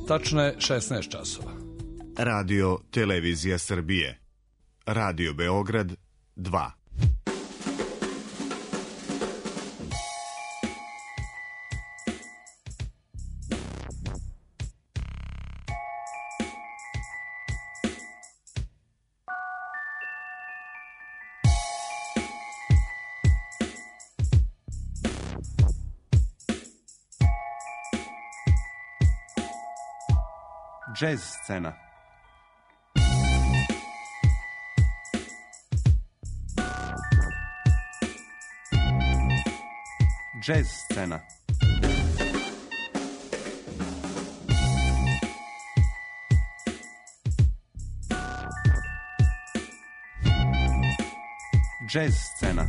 Tačno je 16 časova. Radio Televizija Srbije. Radio Beograd 2. Jazz scena. Jazz scena. Jazz scena.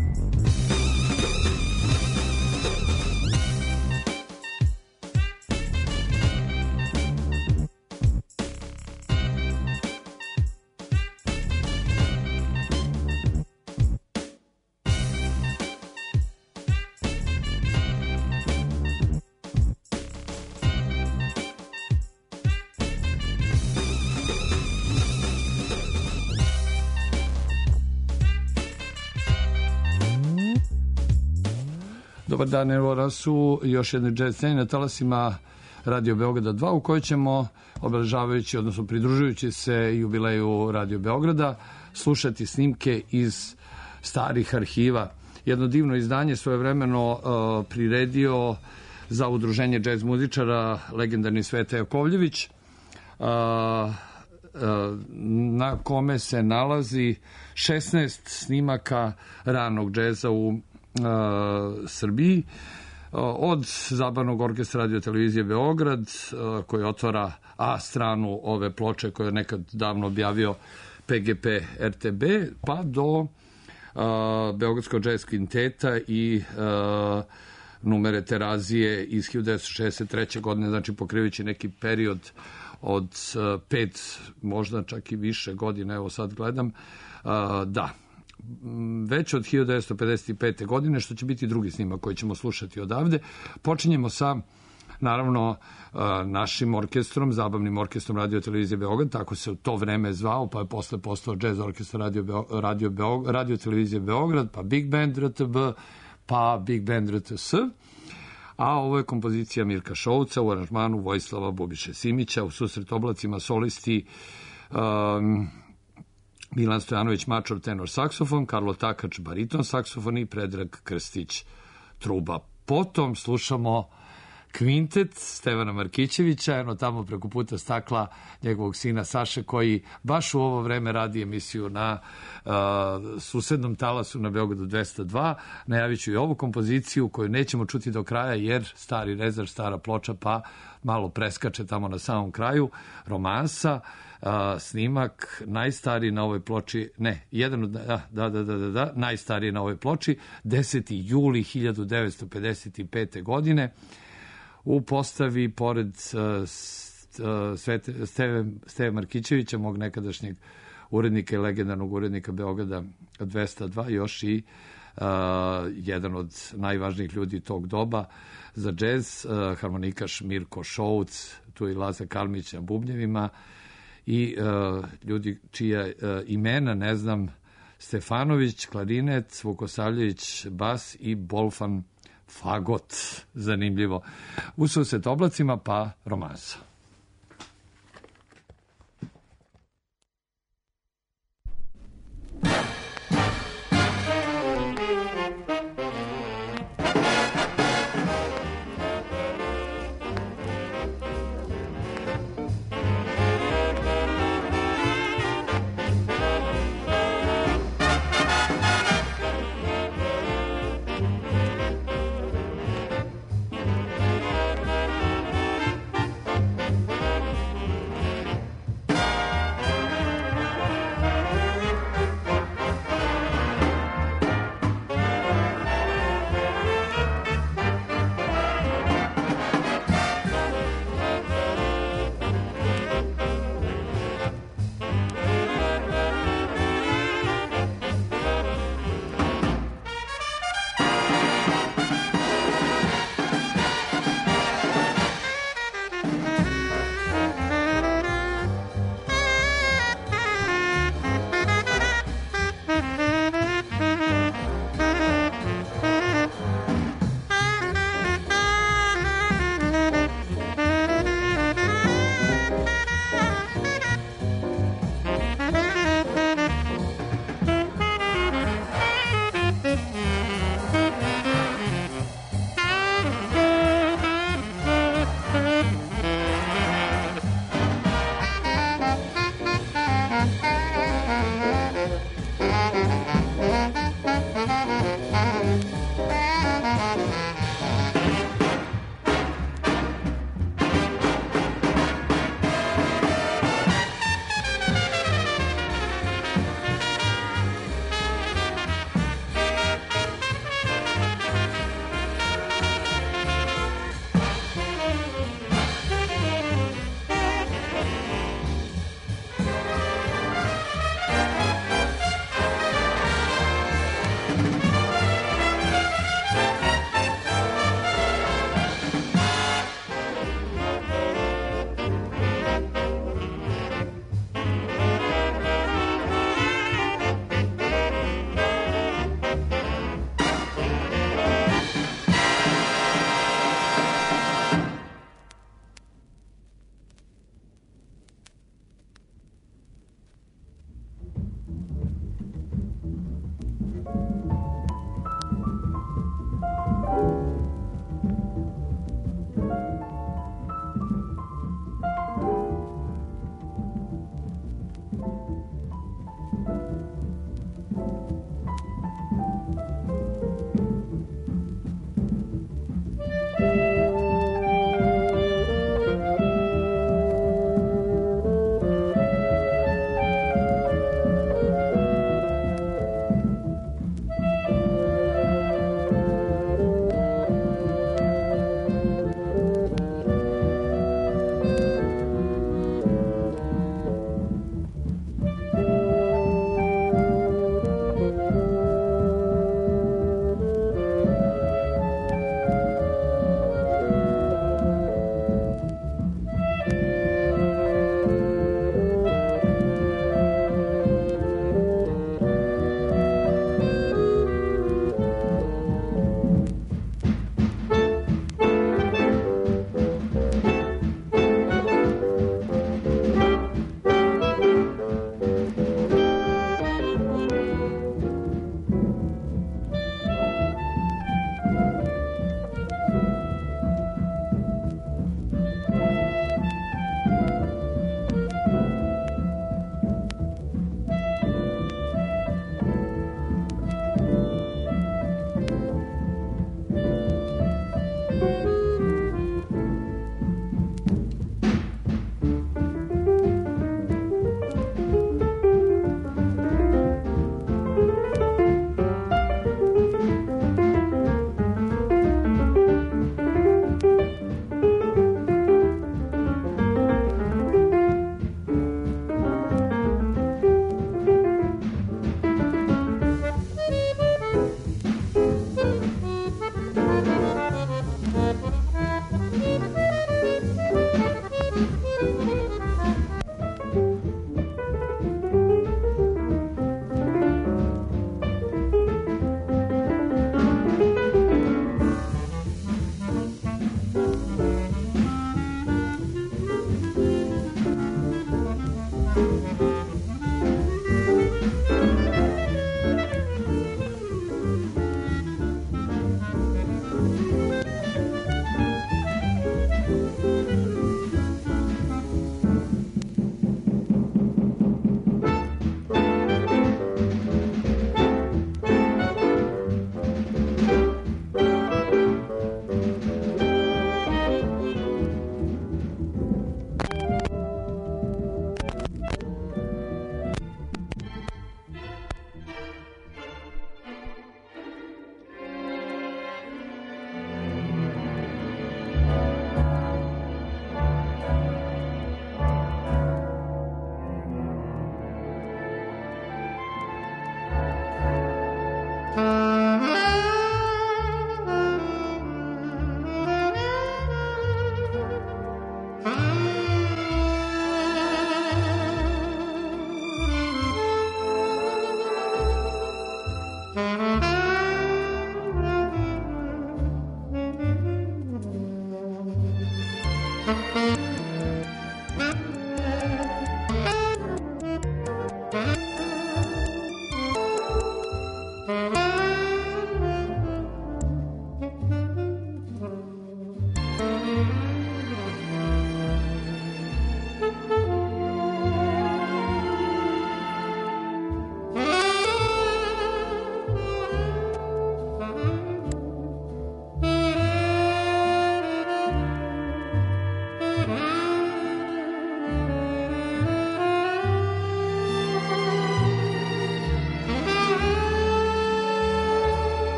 Dobar dan, evo nas su još jedne jazz scene na talasima Radio Beograda 2 u kojoj ćemo, obeležavajući, odnosno pridružujući se jubileju Radio Beograda, slušati snimke iz starih arhiva. Jedno divno izdanje svojevremeno priredio za udruženje džez muzičara legendarni Sveta Jakovljević, na kome se nalazi 16 snimaka ranog džeza u Srbiji, od zabavnog orkestra Radio Televizije Beograd, koji otvara A stranu ove ploče koje je nekad davno objavio PGP RTB, pa do Beogradskog džez kvinteta i numere Terazije iz 1963. godine, znači pokrivajući neki period od 5, možda čak i više godina, evo sad gledam, da, već od 1955. godine, što će biti drugi snimak koji ćemo slušati odavde. Počinjemo sa, naravno, našim orkestrom, zabavnim orkestrom Radio Televizije Beograd, tako se u to vreme zvao, pa je posle postao Jazz Orkestra Radio Televizije Beograd, pa Big Band RTB, pa Big Band RTS, a ovo je kompozicija Mirka Šouca u aranžmanu Vojislava Bubiše Simića, u susret oblacima solisti Milan Stojanović Mačor tenor saksofon, Karlo Takač bariton saksofon i Predrag Krstić truba. Potom slušamo kvintet Stevana Markićevića, eno tamo preko puta stakla njegovog sina Saše, koji baš u ovo vreme radi emisiju na susednom talasu na Beogradu 202. Najavit ću i ovu kompoziciju koju nećemo čuti do kraja jer stari rezar, stara ploča, pa malo preskače tamo na samom kraju. Romansa, snimak najstariji na ovoj ploči, najstariji na ovoj ploči, 10. juli 1955. godine. U postavi, pored Steve Markićevića, mog nekadašnjeg urednika i legendarnog urednika Beograda 202, još i jedan od najvažnijih ljudi tog doba za džez, harmonikaš Mirko Šouc, tu je Laza Kalmić na bubnjevima i ljudi čija imena ne znam, Stefanović, klarinet, Vukosavljević, bas i Bolfan fagot, zanimljivo. U susret oblacima, pa romansa.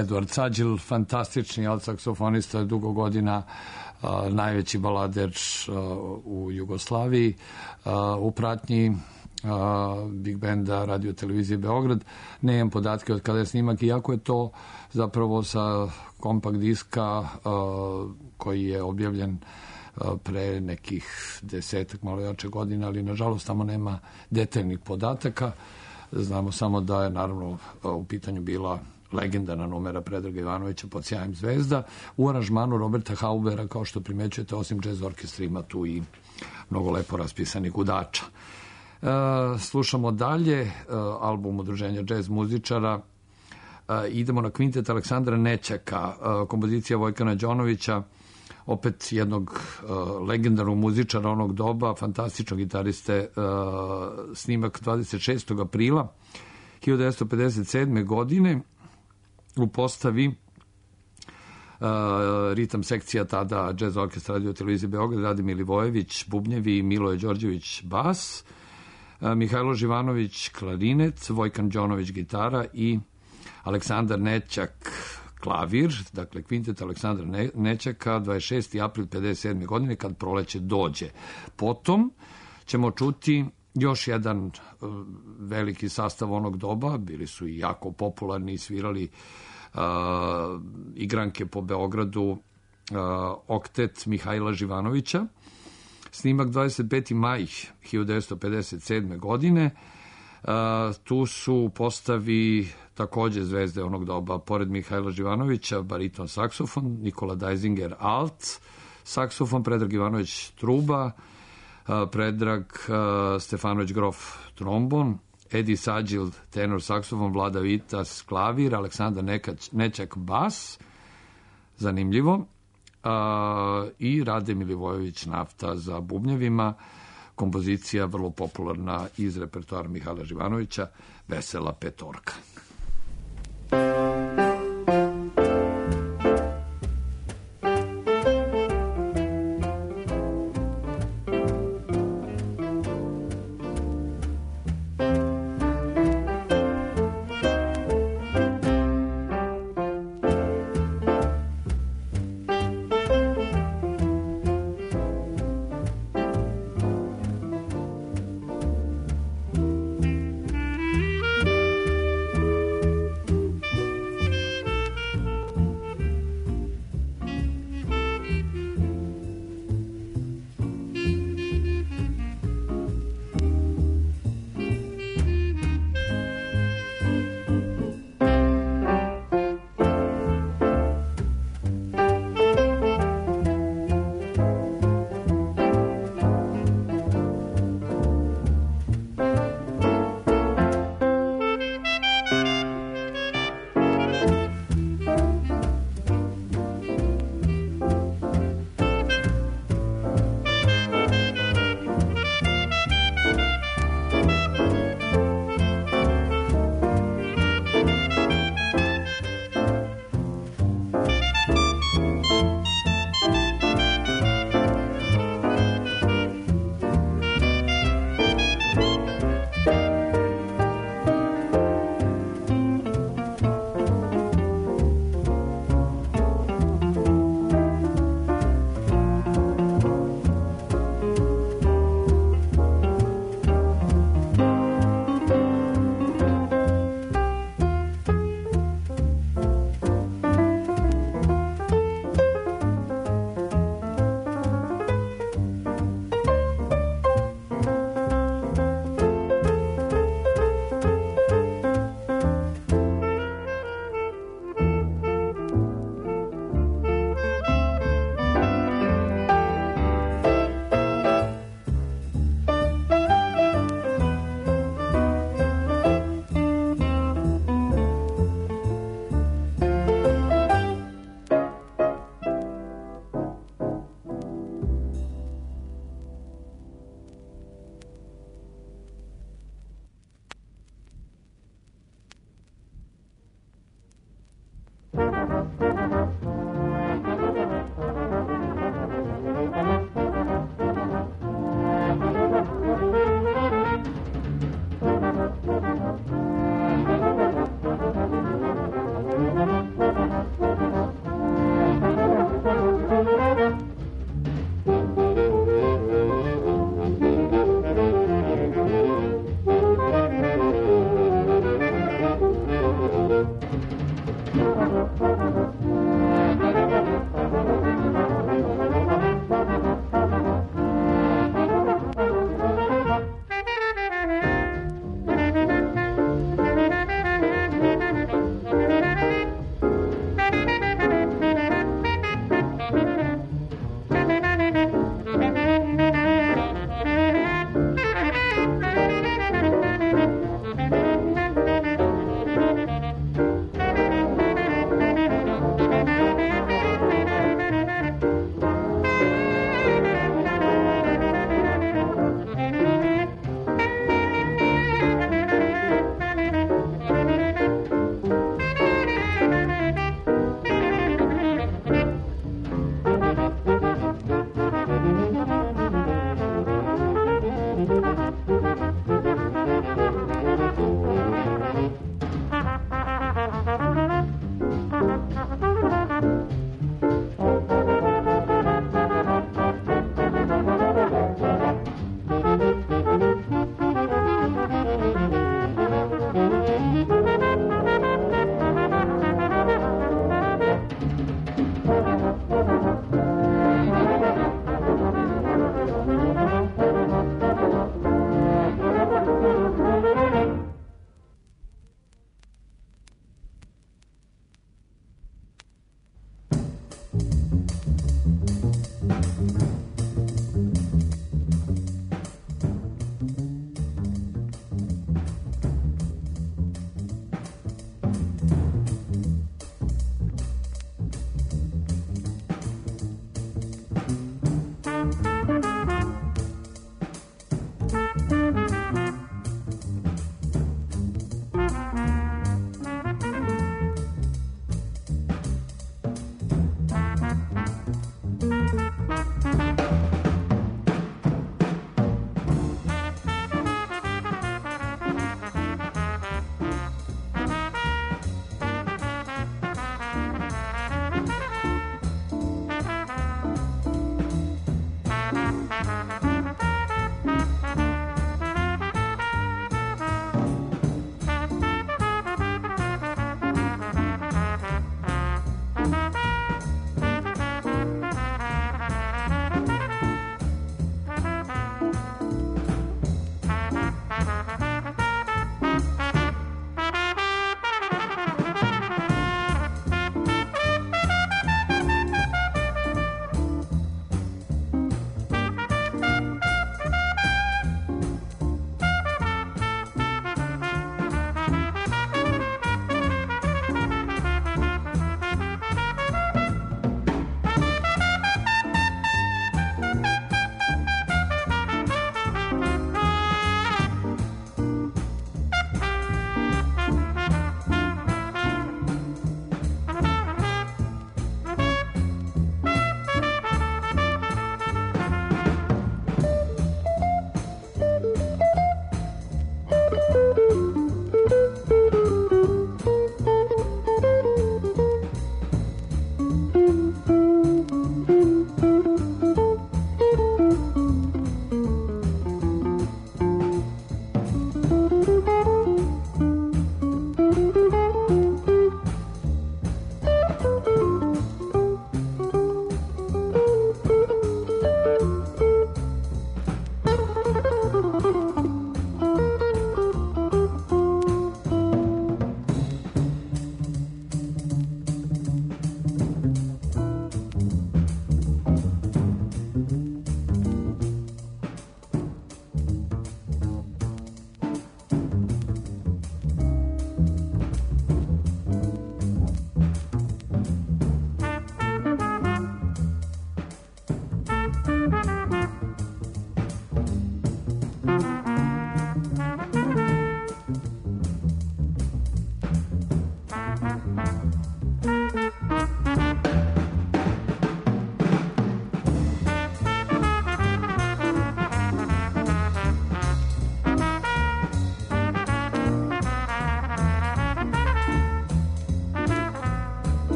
Eduard Sađil, fantastični alt-saksofonista, dugo godina najveći balader u Jugoslaviji, u pratnji Big Benda Radio Televizije Beograd. Nemam podatke od kada je snimak, iako je to zapravo sa kompakt diska koji je objavljen pre nekih 10 malo jače godina, ali nažalost tamo nema detaljnih podataka. Znamo samo da je naravno u pitanju bila legendarna numera Predraga Ivanovića Pod sjajem zvezda u aranžmanu Roberta Haubera. Kao što primećujete, osim jazz orkestra ima tu i mnogo lepo raspisanih gudača. Slušamo dalje album Udruženja jazz muzičara. Idemo na kvintet Aleksandra Nećaka, kompozicija Vojkana Đonovića, opet jednog legendarnog muzičara onog doba, fantastičnog gitariste, snimak 26. aprila 1957. godine, u postavi ritam sekcija tada Jazz Orkestra Radio Televizije Beograd, Rade Milivojević bubnjevi, Miloje Đorđević bas, Mihajlo Živanović klarinet, Vojkan Đonović gitara i Aleksandar Nećak klavir, dakle kvintet Aleksandra Nećaka, 26. april 57. godine, Kad proleće dođe. Potom ćemo čuti još jedan veliki sastav onog doba, bili su i jako popularni, svirali igranke po Beogradu, oktet Mihajla Živanovića, snimak 25. maj 1957. godine. Tu su u postavi takođe zvezde onog doba, pored Mihajla Živanovića, bariton saksofon, Nikola Dajzinger alt, saksofon, Predrag Ivanović truba, Predrag Stefanović Grof trombon, Edi Sađil tenor saksofon, Vlada Vitas klavir, Aleksandar Nećak bas, zanimljivo, i Rade Milivojević nafta za bubnjevima, kompozicija vrlo popularna iz repertoara Mihajla Živanovića, Vesela petorka.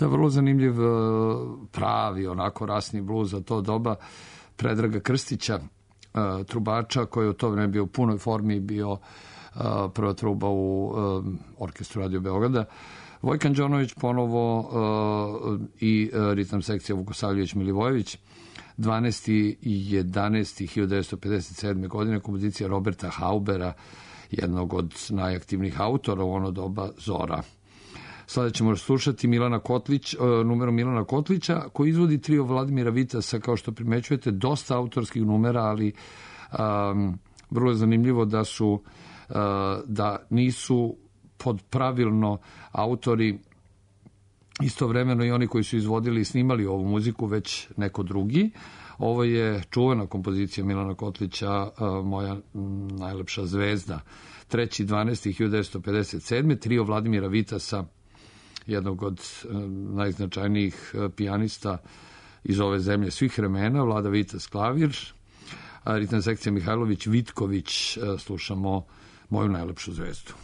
To je vrlo zanimljiv pravi, onako rasni bluz za to doba Predraga Krstića, trubača koji u to vreme bio u punoj formi, bio prva truba u orkestru Radio Beograda. Vojkan Đonović ponovo i ritam sekcija Vukosavljević Milivojević, 12. i 11. 1957. godine, kompozicija Roberta Haubera, jednog od najaktivnijih autora u ono doba Zora. Sada ćemo slušati numerom Milana Kotlića, koji izvodi trio Vladimira Vitasa, kao što primećujete, dosta autorskih numera, ali vrlo je zanimljivo da nisu pod pravilno autori istovremeno i oni koji su izvodili i snimali ovu muziku, već neko drugi. Ovo je čuvena kompozicija Milana Kotlića, Moja najlepša zvezda, 3.12.1957. Trio Vladimira Vitasa, jednog od najznačajnijih pijanista iz ove zemlje svih vremena, Vlada Vitas klavir, ritam sekcija Mihajlović Vitković, slušamo Moju najlepšu zvezdu.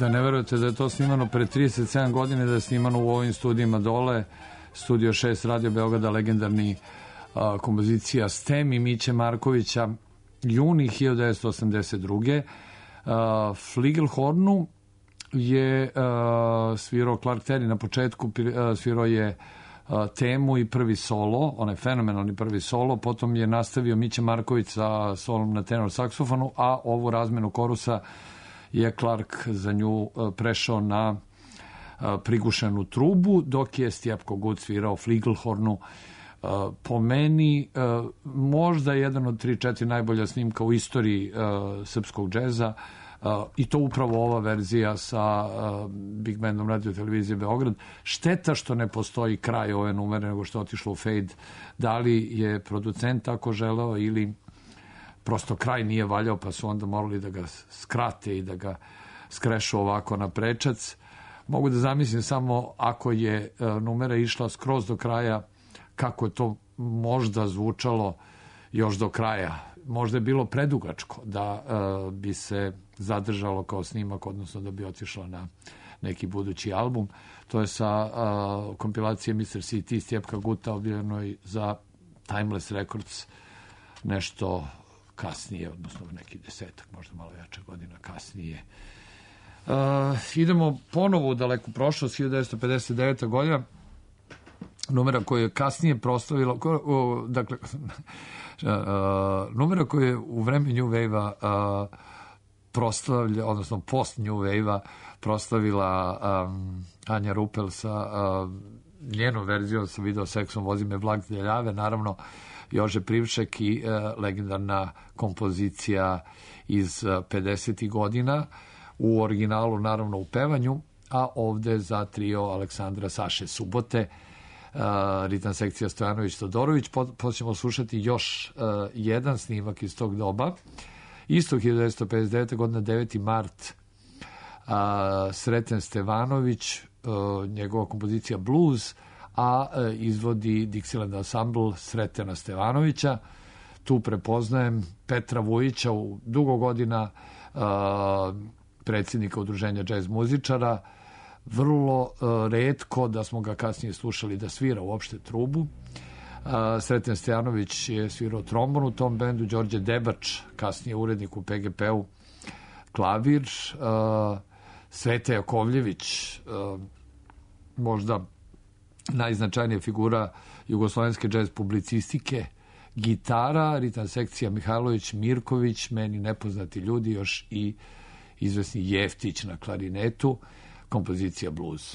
da ne verujete da je to snimano pre 37 godina, da je snimano u ovim studijima dole, Studio 6 Radio Beograda, legendarni kompozicija Stem i Miće Markovića, juni 1982. Fligelhornu je svirao Clark Terry na početku, svirao je temu i prvi solo, onaj fenomenalni prvi solo, potom je nastavio Miće Marković sa solom na tenor saksofonu, a ovu razmenu korusa je Clark za nju prešao na prigušenu trubu, dok je Stjepko Gut svirao fligelhornu. Po meni možda jedan od 3-4 najbolja snimka u istoriji srpskog džeza, i to upravo ova verzija sa Big Bandom Radio Televizije Beograd. Šteta što ne postoji kraj ove numere, nego što je otišlo u fade. Da li je producent tako želeo ili prosto kraj nije valjao, pa su onda morali da ga skrate i da ga skrešu ovako na prečac. Mogu da zamislim samo ako je numera išla skroz do kraja, kako je to možda zvučalo još do kraja. Možda je bilo predugačko da bi se zadržalo kao snimak, odnosno da bi otišlo na neki budući album. To je sa kompilacije Mr. C.T. Stjepka Guta, objavljenoj za Timeless Records nešto kasnije, odnosno neki 10-ak, možda malo jače godina kasnije. Idemo ponovo u daleku prošlost, 1959. godina, numera koju je kasnije proslavila, dakle, numera koju je u vreme New Wave-a proslavlja, odnosno post New Wave-a proslavila Anja Rupel sa njenom verzijom sa video seksom Vozi me vlak Deljave, naravno Jože Privšek i legendarna kompozicija iz 50. godina, u originalu naravno u pevanju, a ovde za trio Aleksandra Saše Subote, ritam sekcija Stojanović-Todorović. Počnemo slušati još jedan snimak iz tog doba. Isto 1959. godina, 9. mart, Sreten Stevanović, njegova kompozicija Blues, a izvodi Dixieland Ensemble Sretena Stevanovića. Tu prepoznajem Petra Vujića, dugo godina predsjednika Udruženja džez muzičara. Vrlo retko da smo ga kasnije slušali da svira uopšte trubu. Sreten Stojanović je svirao trombon u tom bendu, Đorđe Debač, kasnije urednik u PGP-u, klavir, Sveta Jakovljević, možda najznačajnija figura jugoslovenske džez publicistike, gitara, ritam sekcija Mihajlović, Mirković, meni nepoznati ljudi, još i izvesni Jeftić na klarinetu, kompozicija Blues.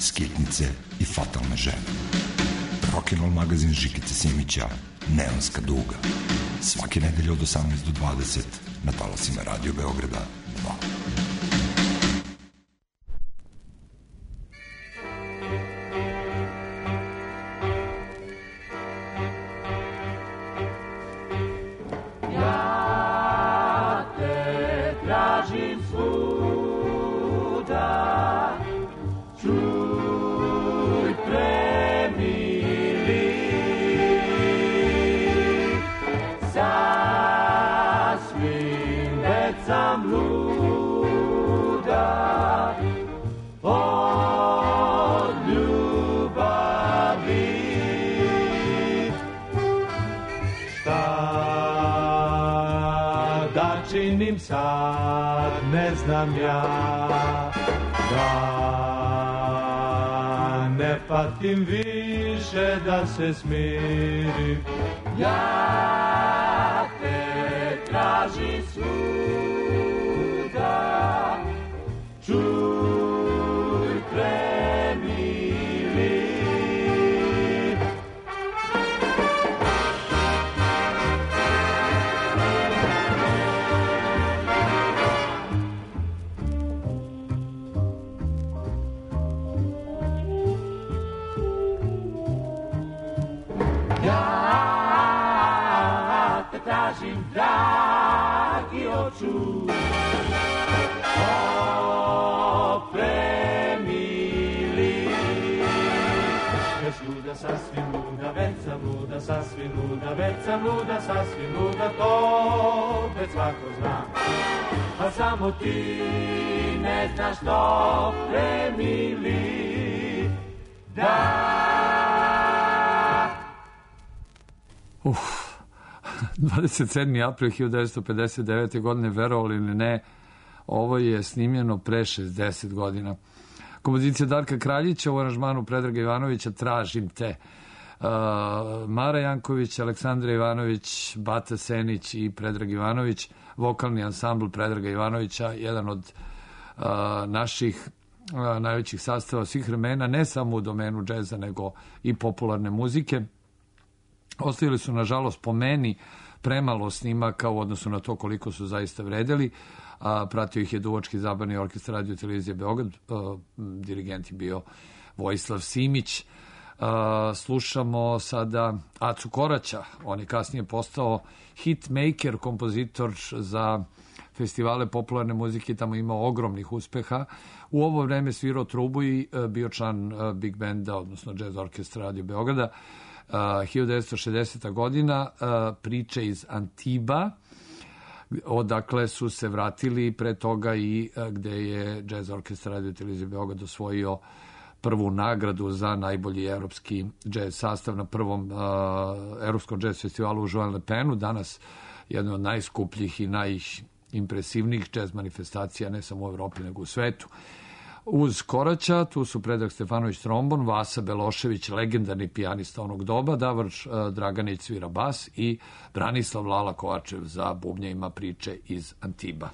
skitnice i fatalne žene. Rock'n'roll magazin Žikice Simića, Neonska duga. Svake nedelje od 18 do 20 na talasima Radio Beograda 2. Sad ne znam ja da ne patim više da se smirim. Ja te tražim svuda, čuj premili. Tražim, dragi oču, opremili. Još luda, sasvim luda, već sam luda, sasvim luda, već sam luda, sasvim luda, to već svako zna. A samo ti ne znaš to, premili, da. 27. april 1959. godine, verovali ili ne, ovo je snimljeno pre 60 godina. Kompozicija Darka Kraljića u aranžmanu Predraga Ivanovića, Tražim te. Mara Janković, Aleksandra Ivanović, Bata Senić i Predrag Ivanović, vokalni ansambl Predraga Ivanovića, jedan od naših najvećih sastava svih vremena, ne samo u domenu džeza, nego i popularne muzike. Ostavili su, nažalost, po meni premalo snimaka u odnosu na to koliko su zaista vredeli. Pratio ih je Duvački zabavni orkestar Radio Televizije Beograd, dirigent je bio Vojislav Simić. Slušamo sada Acu Koraća, on je kasnije postao hitmaker, kompozitor za festivale popularne muzike, tamo imao ogromnih uspeha. U ovo vreme svirao trubu i bio član Big Banda, odnosno Jazz Orkestra Radio Beograda. 1960. godina, priče iz Antiba, odakle su se vratili pre toga i gde je Jazz Orkestra Radio Televizije Beograd osvojio prvu nagradu za najbolji evropski jazz sastav na prvom evropskom jazz festivalu u Joan Le Penu, danas jedno od najskupljih i najimpresivnijih jazz manifestacija ne samo u Evropi nego u svetu. Uz Koraća tu su Predrag Stefanović trombon, Vasa Belošević, legendarni pijanista onog doba, Davor Draganić svira bas i Branislav Lala Kovačev za bubnjevima, priče iz Antiba.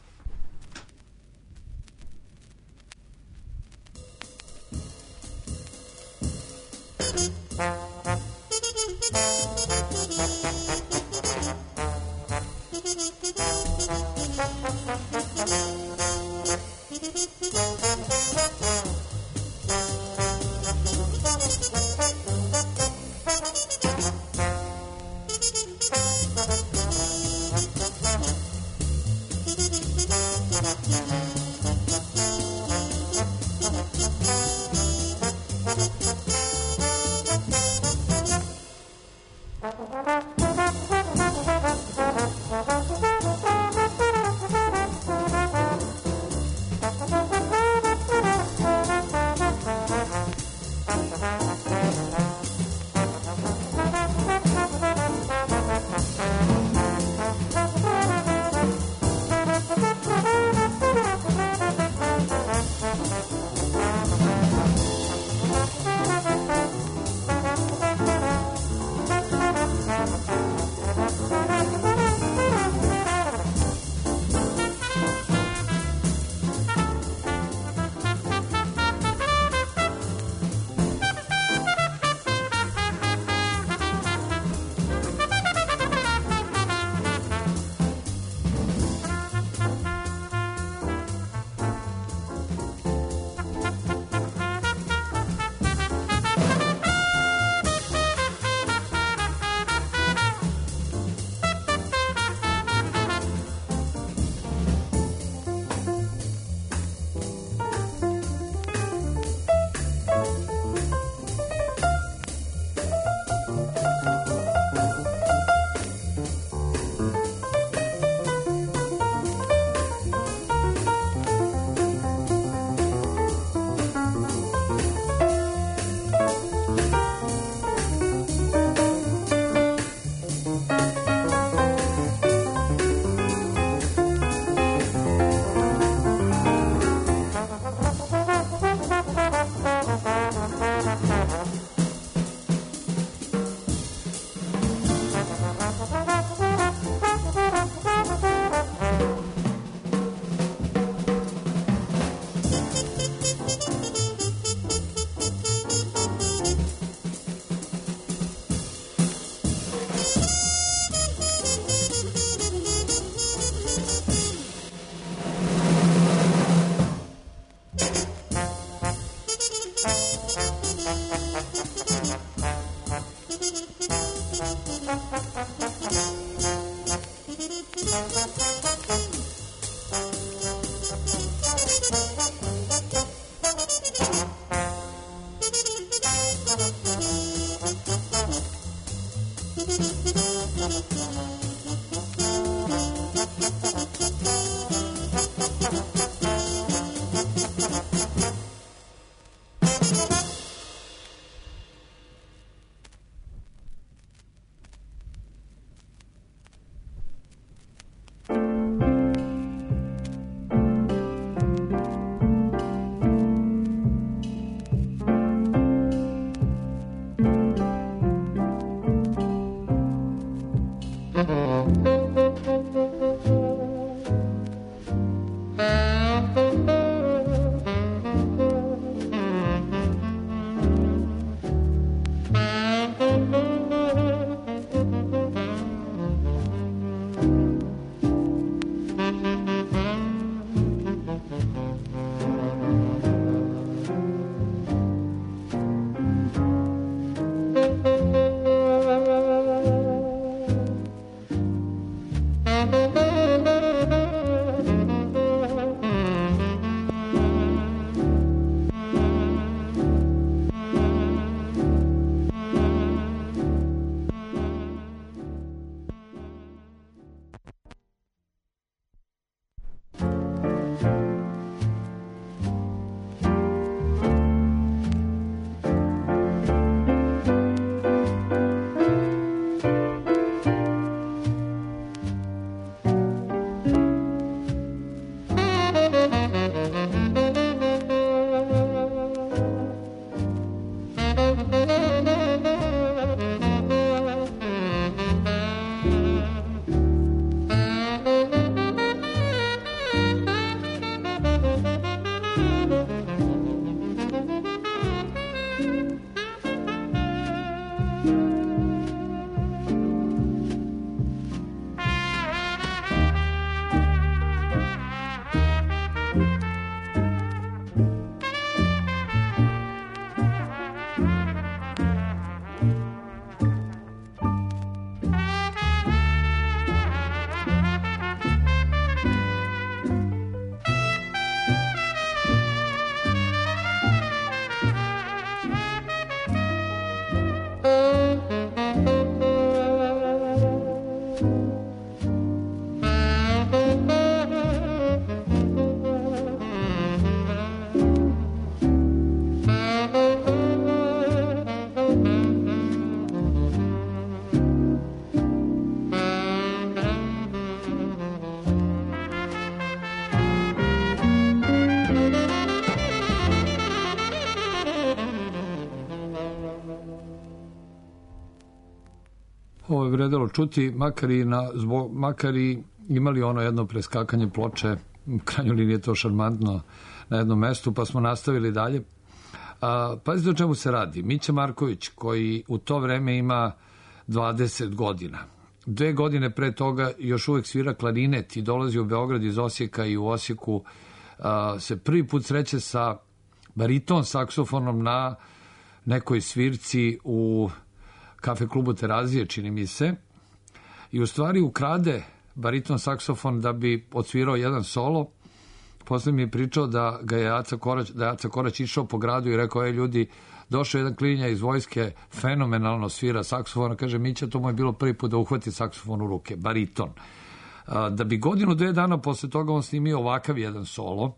vredelo čuti, makar i imali ono jedno preskakanje ploče, u krajnjoj liniji je to šarmantno na jednom mestu, pa smo nastavili dalje. Pazite o čemu se radi. Mića Marković, koji u to vreme ima 20 godina, 2 godine pre toga još uvek svira klarinet i dolazi u Beograd iz Osijeka i u Osijeku se prvi put sreće sa bariton saksofonom na nekoj svirci u kafe klubu Terazije, čini mi se, i u stvari ukrade bariton saksofon da bi odsvirao jedan solo. Posle mi je pričao da ga je Aca Korać išao po gradu i rekao, ljudi, došao jedan klinja iz vojske, fenomenalno svira saksofon, kaže Mića, to mu je bilo prvi put da uhvati saksofon u ruke, bariton. Da bi 1-2 dana posle toga on snimio ovakav jedan solo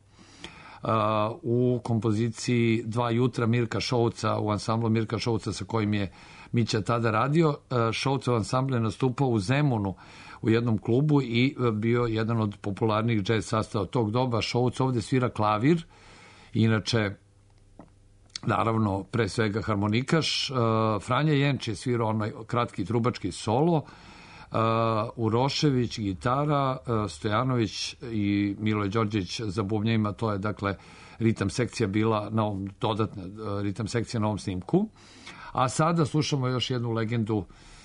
u kompoziciji 2 jutra Mirka Šouca, u ansamblu Mirka Šouca sa kojim je Mića tada radio. Šoucov ansambl je nastupao u Zemunu u jednom klubu i bio jedan od popularnijih džez sastava tog doba. Šouc ovde svira klavir, inače naravno pre svega harmonikaš. Franja Jenč je svirao onaj kratki trubački solo, Urošević gitara, Stojanović i Miloje Đorđević za bubnjevima, to je dakle ritam sekcija bila na ovom, dodatna ritam sekcija na ovom snimku. A sada slušamo još jednu legendu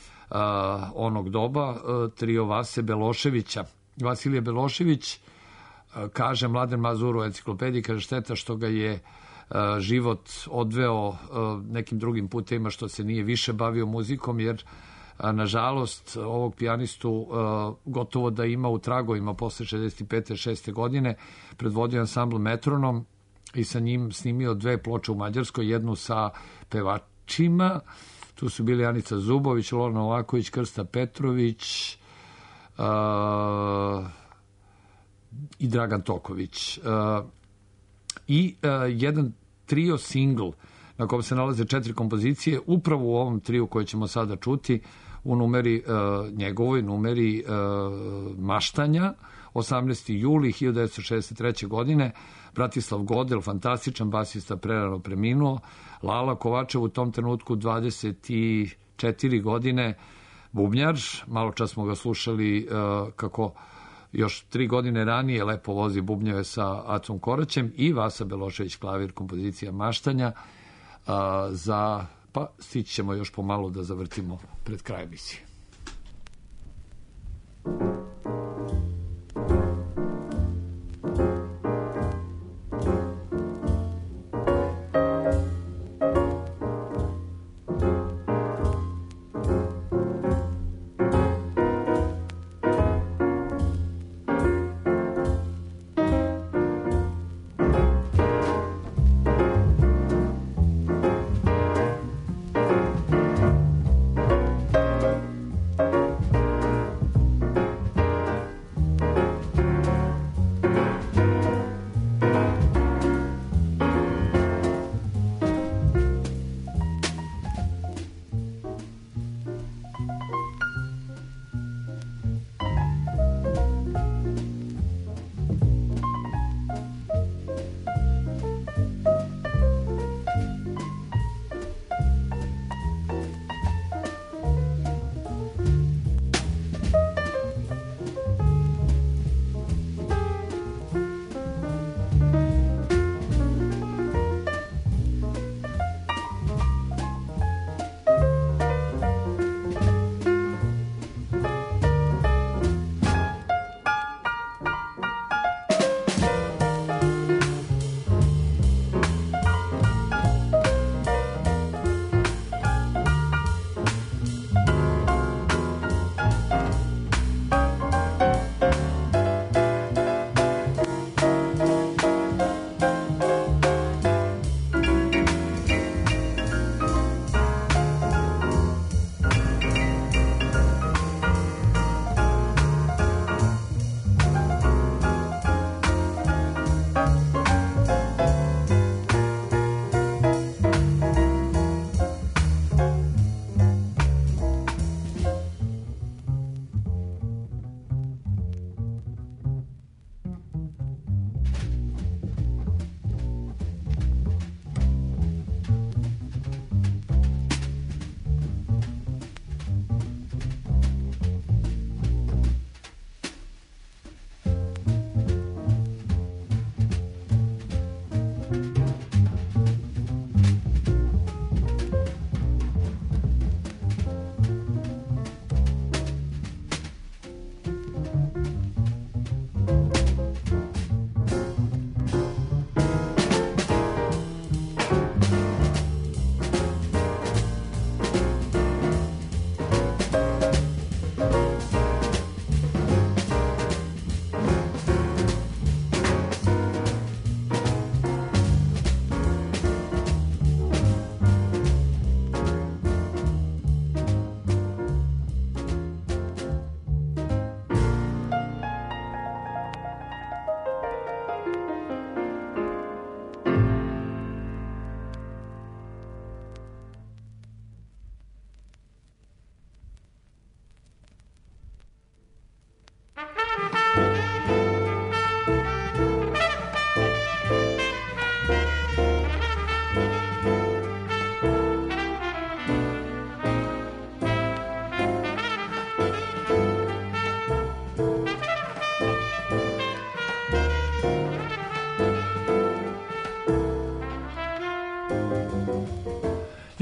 onog doba, trio Vase Beloševića. Vasilije Belošević, kaže Mladen Mazur u enciklopediji, kaže šteta što ga je život odveo nekim drugim putevima, što se nije više bavio muzikom, jer nažalost ovog pijanistu gotovo da ima u tragovima posle 65. 6. godine. Predvodio ansambl Metronom i sa njim snimio 2 ploče u Mađarskoj, jednu sa pevačima. Tu su bili Anica Zubović, Lorna Novaković, Krsta Petrović i Dragan Toković. I jedan trio single na kojem se nalaze 4 kompozicije, upravo u ovom triju koje ćemo sada čuti, u numeri, njegovoj numeri Maštanja, 18. juli 1963. godine. Bratislav Godel, fantastičan basista, prerano preminuo. Lala Kovačev u tom trenutku 24 godine, bubnjar. Malo čas smo ga slušali kako još 3 godine ranije lepo vozi bubnjeve sa Acom Koraćem, i Vasa Belošević klavir, kompozicija Maštanja. Pa stići ćemo još pomalo da zavrtimo pred kraj emisije.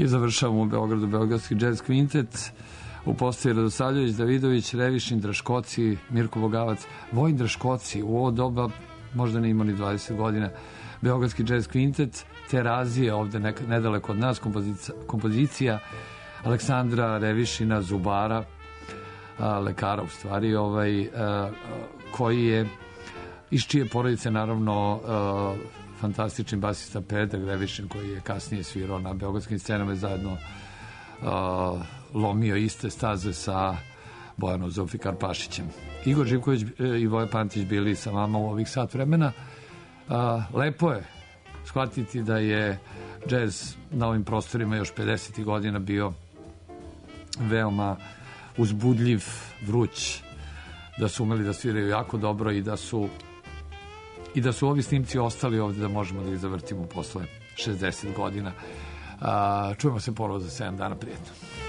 I završavamo u Beogradu Beogradski jazz kvintet. U postavi Radosavljević, Davidović, Revišin, Draškoci, Mirko Bogavac, Vojin Draškoci, u ovo doba možda ne ima ni 20 godina. Beogradski jazz kvintet, Terazije, ovde nedaleko od nas, kompozicija Aleksandra Revišina, zubara, lekara u stvari, koji je iz čije porodice naravno fantastični basista Predrag Revišin, koji je kasnije svirao na beogradskim scenama i zajedno lomio iste staze sa Bojanom Zulfikar Pašićem. Igor Živković i Voja Pantić bili sa vama u ovih sat vremena. Lepo je shvatiti da je džez na ovim prostorima još 50. godina bio veoma uzbudljiv, vruć, da su umeli da sviraju jako dobro i da su ovi snimci ostali ovde da možemo da ih zavrtimo posle 60 godina. Čujemo se ponovo za 7 dana, prijetno.